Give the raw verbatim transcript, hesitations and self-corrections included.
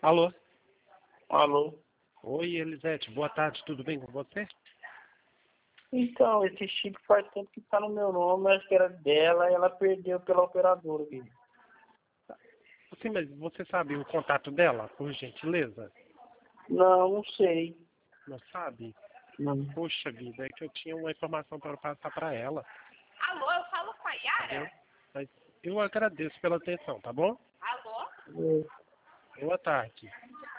Alô? Alô? Oi, Elisete, boa tarde, tudo bem com você? Então, esse chip faz tempo que tá no meu nome, acho que era dela e ela perdeu pela operadora, filho. Sim, mas você sabe o contato dela, por gentileza? Não, não sei. Não sabe? Não. Poxa vida, é que eu tinha uma informação para passar para ela. Alô, eu falo com a Entendeu? Yara? Mas eu agradeço pela atenção, tá bom? Alô? É. Boa tarde.